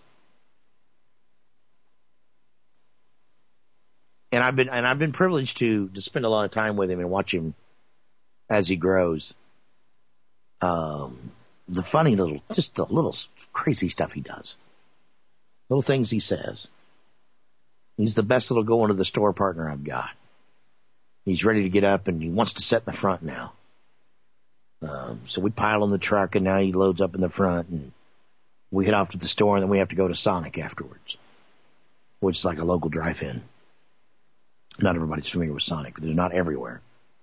And I've been, and I've been privileged to, to spend a lot of time with him and watch him as he grows. Um, the funny little, just the little crazy stuff he does. Little things he says. He's the best little go into the store partner I've got. He's ready to get up, and he wants to sit in the front now. Um, so we pile in the truck, and now he loads up in the front, and we head off to the store, and then we have to go to Sonic afterwards, which is like a local drive-in. Not everybody's familiar with Sonic, but they're not everywhere.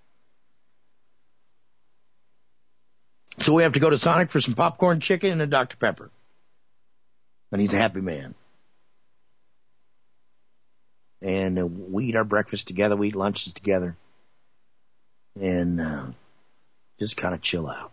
So we have to go to Sonic for some popcorn chicken and a Doctor Pepper. And he's a happy man. And uh, we eat our breakfast together. We eat lunches together. And uh, just kind of chill out.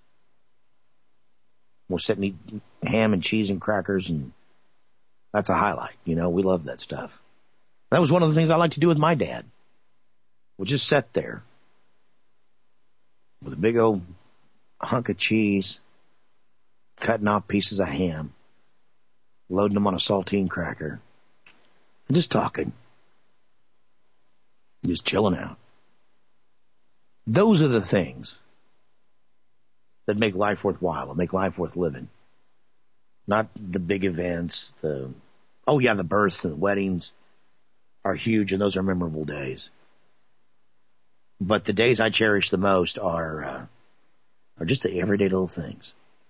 We'll sit and eat ham and cheese and crackers, and that's a highlight. You know, we love that stuff. That was one of the things I like to do with my dad. We'll just sit there with a big old hunk of cheese, cutting off pieces of ham, loading them on a saltine cracker, and just talking. Just chilling out. Those are the things that make life worthwhile, that make life worth living. Not the big events, the, oh yeah, the births and the weddings are huge, and those are memorable days. But the days I cherish the most are, uh, are just the everyday little things.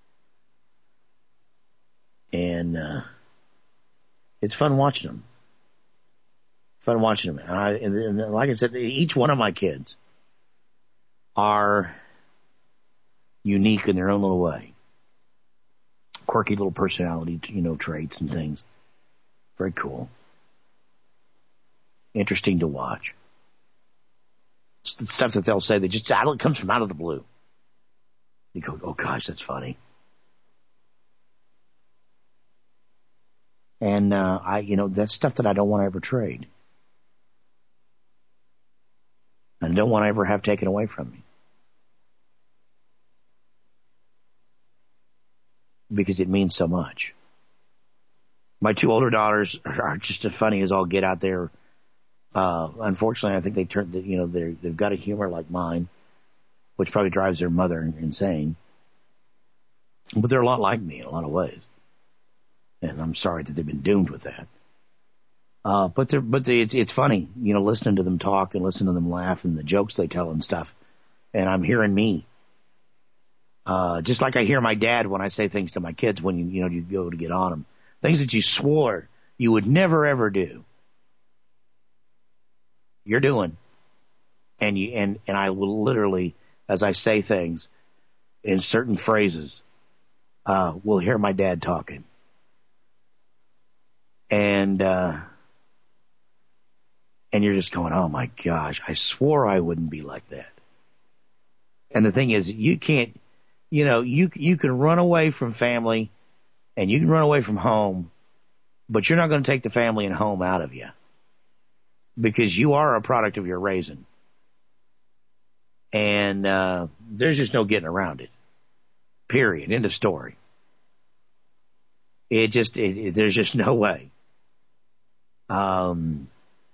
And, uh, it's fun watching them. Fun watching them. And, I, and, and like I said, each one of my kids are unique in their own little way. Quirky little personality, you know, traits and things. Very cool. Interesting to watch. It's the stuff that they'll say that just it comes from out of the blue. You go, oh gosh, that's funny. And uh, I, you know, that's stuff that I don't want to ever trade. And I don't want to ever have taken away from me. Because it means so much. My two older daughters are just as funny as all get out there. Uh, unfortunately, I think they turned, you know, they're, they've got a humor like mine, which probably drives their mother insane. But they're a lot like me in a lot of ways. And I'm sorry that they've been doomed with that. Uh, but they're, but they, it's, it's funny, you know, listening to them talk and listening to them laugh and the jokes they tell and stuff. And I'm hearing me. Uh, just like I hear my dad when I say things to my kids when you, you know, you go to get on them. Things that you swore you would never ever do. You're doing. And you, and, and I will literally, as I say things in certain phrases, uh, will hear my dad talking. And, uh, and you're just going, oh my gosh, I swore I wouldn't be like that. And the thing is, you can't, you know, you, you can run away from family and you can run away from home, but you're not going to take the family and home out of you because you are a product of your raising. And, uh, there's just no getting around it. Period. End of story. It just, it, it, there's just no way. Um,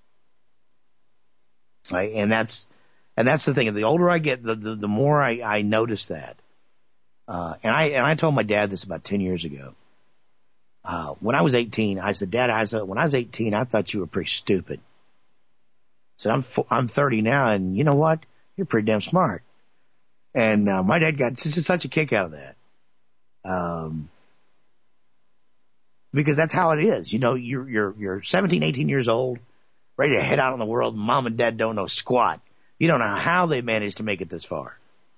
I, and that's, and that's the thing. The older I get, the, the, the more I, I notice that. Uh, and I, and I told my dad this about ten years ago. Uh, when I was eighteen, I said, Dad, I said, when I was eighteen, I thought you were pretty stupid. I said, I'm, I'm thirty now, and you know what? You're pretty damn smart. And, uh, my dad got just such a kick out of that. Um, because that's how it is. You know, you're, you're, you're seventeen, eighteen years old, ready to head out in the world. Mom and dad don't know squat. You don't know how they managed to make it this far.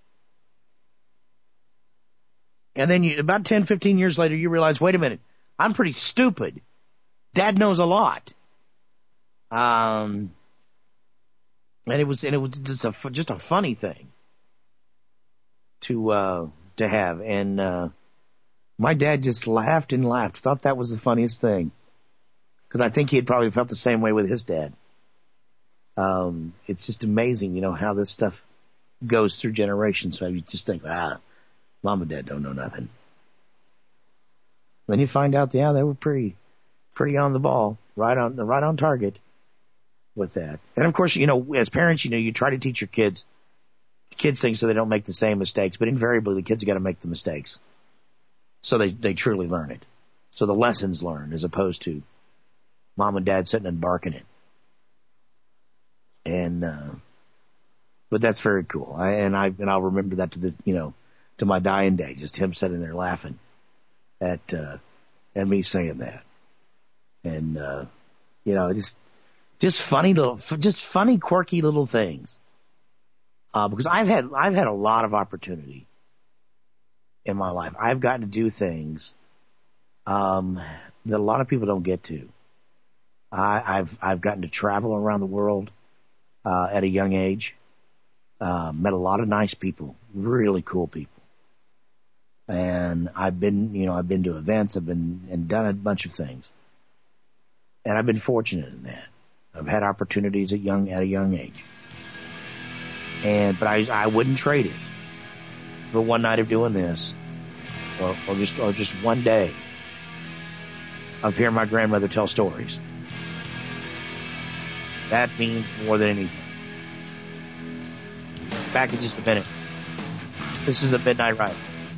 And then you, about ten, fifteen years later, you realize, wait a minute, I'm pretty stupid. Dad knows a lot. Um, and it was, and it was just a, just a funny thing to, uh, to have. And, uh, my dad just laughed and laughed, thought that was the funniest thing. Cause I think he had probably felt the same way with his dad. Um, it's just amazing, you know, how this stuff goes through generations. So you just think, ah, Mom and Dad don't know nothing. Then you find out, yeah, they were pretty, pretty on the ball, right on, right on target with that. And of course, you know, as parents, you know, you try to teach your kids, kids things so they don't make the same mistakes, but invariably the kids have got to make the mistakes. So they, they truly learn it. So the lessons learned as opposed to Mom and Dad sitting and barking it. And, uh, but that's very cool. I, and I and I'll remember that to this, you know, to my dying day. Just him sitting there laughing at uh, at me saying that, and uh, you know, just just funny little, just funny, quirky little things. Uh, because I've had I've had a lot of opportunity in my life. I've gotten to do things um, that a lot of people don't get to. I, I've I've gotten to travel around the world uh, at a young age. Uh, met a lot of nice people, really cool people, and I've been you know I've been to events. I've been and done a bunch of things, and I've been fortunate in that. I've had opportunities at young at a young age. And but I I wouldn't trade it for one night of doing this, or, or just or just one day of hearing my grandmother tell stories. That means more than anything. Back in just a minute. This is the Midnight Ride.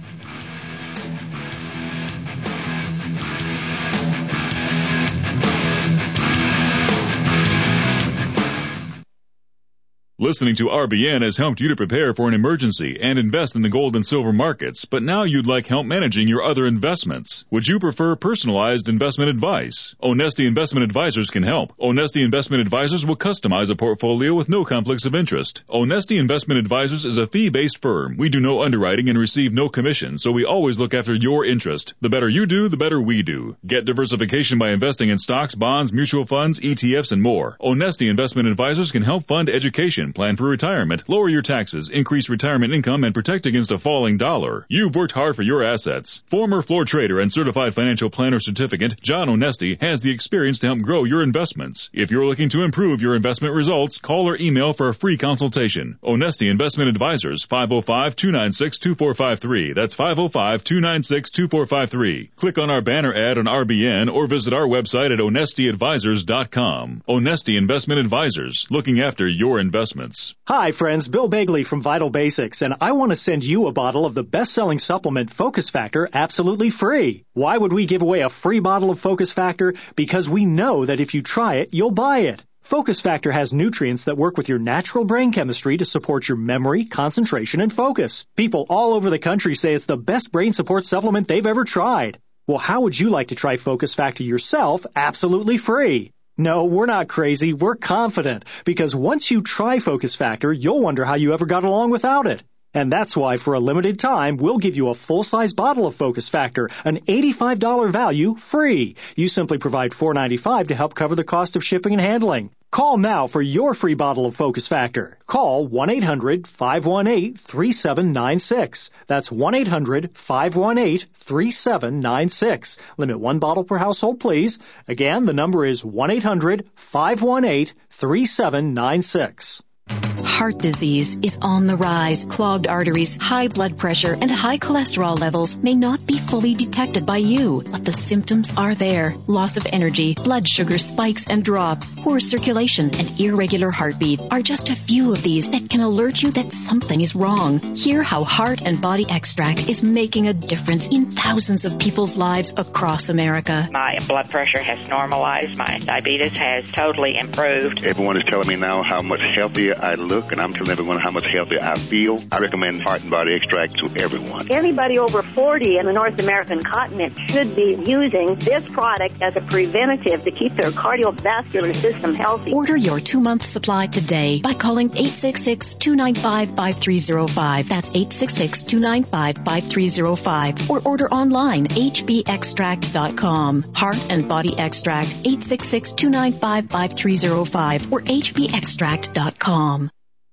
Listening to R B N has helped you to prepare for an emergency and invest in the gold and silver markets, but now you'd like help managing your other investments. Would you prefer personalized investment advice? Onesti Investment Advisors can help. Onesti Investment Advisors will customize a portfolio with no conflicts of interest. Onesti Investment Advisors is a fee-based firm. We do no underwriting and receive no commission, so we always look after your interest. The better you do, the better we do. Get diversification by investing in stocks, bonds, mutual funds, E T Fs, and more. Onesti Investment Advisors can help fund education, plan for retirement, lower your taxes, increase retirement income, and protect against a falling dollar. You've worked hard for your assets. Former floor trader and certified financial planner certificate, John Onesti, has the experience to help grow your investments. If you're looking to improve your investment results, call or email for a free consultation. Onesti Investment Advisors, five oh five, two nine six, two four five three. That's five oh five, two nine six, two four five three. Click on our banner ad on R B N or visit our website at onesti advisors dot com. Onesti Investment Advisors, looking after your investments. Hi, friends. Bill Bagley from Vital Basics, and I want to send you a bottle of the best-selling supplement Focus Factor absolutely free. Why would we give away a free bottle of Focus Factor? Because we know that if you try it, you'll buy it. Focus Factor has nutrients that work with your natural brain chemistry to support your memory, concentration, and focus. People all over the country say it's the best brain support supplement they've ever tried. Well, how would you like to try Focus Factor yourself absolutely free? No, we're not crazy. We're confident. Because once you try Focus Factor, you'll wonder how you ever got along without it. And that's why, for a limited time, we'll give you a full-size bottle of Focus Factor, an eighty-five dollars value, free. You simply provide four dollars and ninety-five cents to help cover the cost of shipping and handling. Call now for your free bottle of Focus Factor. Call one eight hundred, five one eight, three seven nine six. That's one eight hundred, five one eight, three seven nine six. Limit one bottle per household, please. Again, the number is one eight hundred, five one eight, three seven nine six. Heart disease is on the rise. Clogged arteries, high blood pressure, and high cholesterol levels may not be fully detected by you, but the symptoms are there. Loss of energy, blood sugar spikes and drops, poor circulation, and irregular heartbeat are just a few of these that can alert you that something is wrong. Hear how Heart and Body Extract is making a difference in thousands of people's lives across America. My blood pressure has normalized. My diabetes has totally improved. Everyone is telling me now how much healthier I look, and I'm telling everyone how much healthier I feel. I recommend Heart and Body Extract to everyone. Anybody over forty in the North American continent should be using this product as a preventative to keep their cardiovascular system healthy. Order your two-month supply today by calling eight six six, two nine five, five three zero five. That's eight six six, two nine five, five three zero five. Or order online, h b extract dot com. Heart and Body Extract, eight six six, two nine five, five three zero five or h b extract dot com.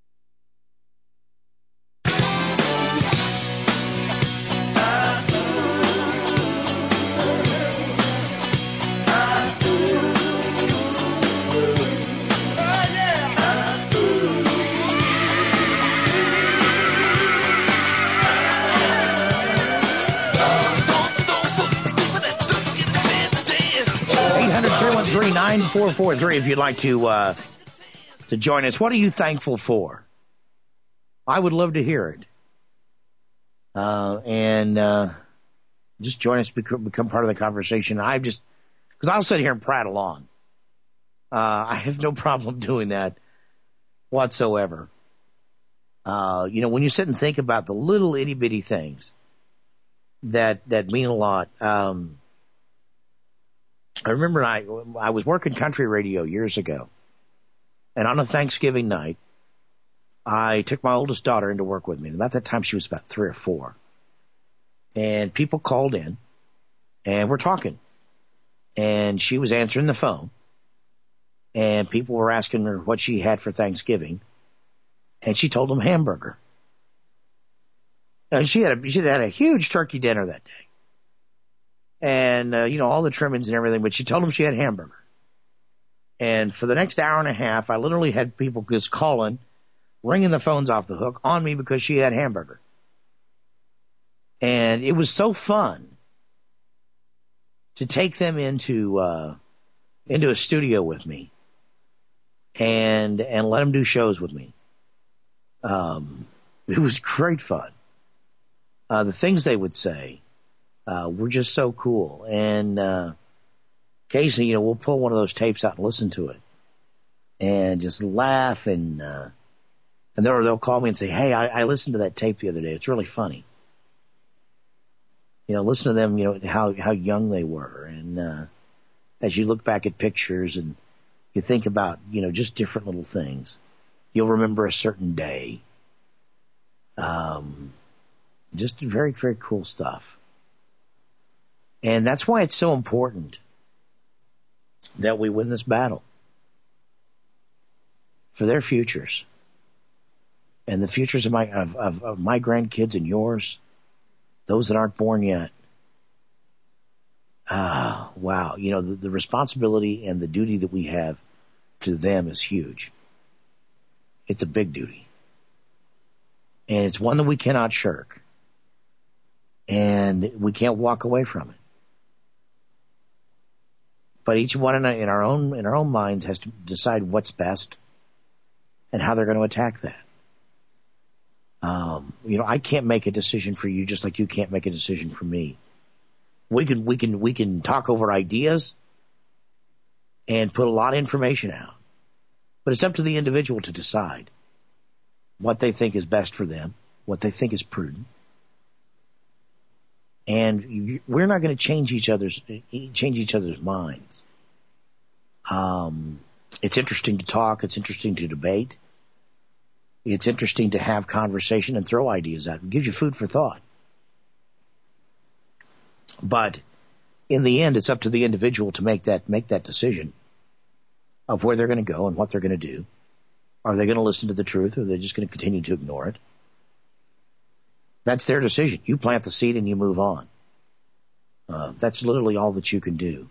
nine four four three if you'd like to uh, to join us. What are you thankful for? I would love to hear it. Uh, and uh, just join us, become, become part of the conversation. I just, because I'll sit here and prattle on. Uh, I have no problem doing that whatsoever. Uh, you know, when you sit and think about the little itty bitty things that, that mean a lot. Um, I remember I, I was working country radio years ago, and on a Thanksgiving night, I took my oldest daughter in to work with me. And about that time, she was about three or four. And people called in, and we're talking. And she was answering the phone. And people were asking her what she had for Thanksgiving. And she told them hamburger. And she had a, she had a huge turkey dinner that day. And, uh, you know, all the trimmings and everything. But she told them she had hamburger. And for the next hour and a half, I literally had people just calling, ringing the phones off the hook on me because she had hamburger. And it was so fun to take them into uh, into a studio with me and and let them do shows with me. Um, it was great fun. Uh, the things they would say uh, were just so cool. And uh, occasionally, you know, we'll pull one of those tapes out and listen to it and just laugh. And uh, and they'll, they'll call me and say, hey, I, I listened to that tape the other day. It's really funny. You know, listen to them, you know, how, how young they were. And, uh, as you look back at pictures and you think about, you know, just different little things, you'll remember a certain day. Um, just very, very cool stuff. And that's why it's so important that we win this battle for their futures and the futures of my, of, of, of my grandkids and yours. Those that aren't born yet. Ah, wow. You know, the, the responsibility and the duty that we have to them is huge. It's a big duty. And it's one that we cannot shirk. And we can't walk away from it. But each one in our, in our own, in our own minds has to decide what's best and how they're going to attack that. Um, you know, I can't make a decision for you just like you can't make a decision for me. We can, we can, we can talk over ideas and put a lot of information out, but it's up to the individual to decide what they think is best for them, what they think is prudent. And we're not going to change each other's, change each other's minds. Um, it's interesting to talk. It's interesting to debate. It's interesting to have conversation and throw ideas out. It gives you food for thought. But in the end, it's up to the individual to make that make that decision of where they're going to go and what they're going to do. Are they going to listen to the truth, or are they just going to continue to ignore it? That's their decision. You plant the seed and you move on. Uh, that's literally all that you can do.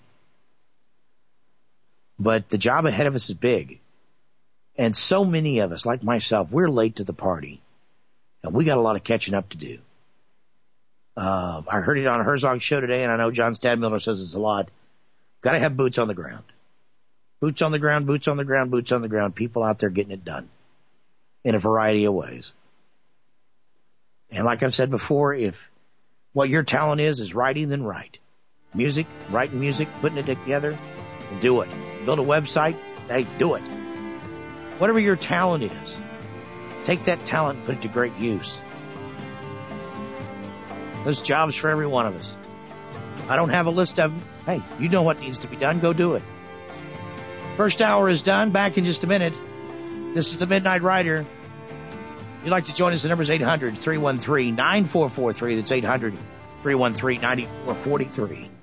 But the job ahead of us is big. And so many of us, like myself, we're late to the party. And we got a lot of catching up to do. Uh, I heard it on Herzog's show today, and I know John Stadmiller says it's a lot. Got to have boots on the ground. Boots on the ground, boots on the ground, boots on the ground. People out there getting it done in a variety of ways. And like I've said before, if what your talent is is writing, then write. Music, writing music, putting it together, do it. Build a website, hey, do it. Whatever your talent is, take that talent and put it to great use. There's jobs for every one of us. I don't have a list of them. Hey, you know what needs to be done. Go do it. First hour is done. Back in just a minute. This is the Midnight Rider. If you'd like to join us, the number is eight hundred, three one three, nine four four three. That's eight hundred, three one three, nine four four three.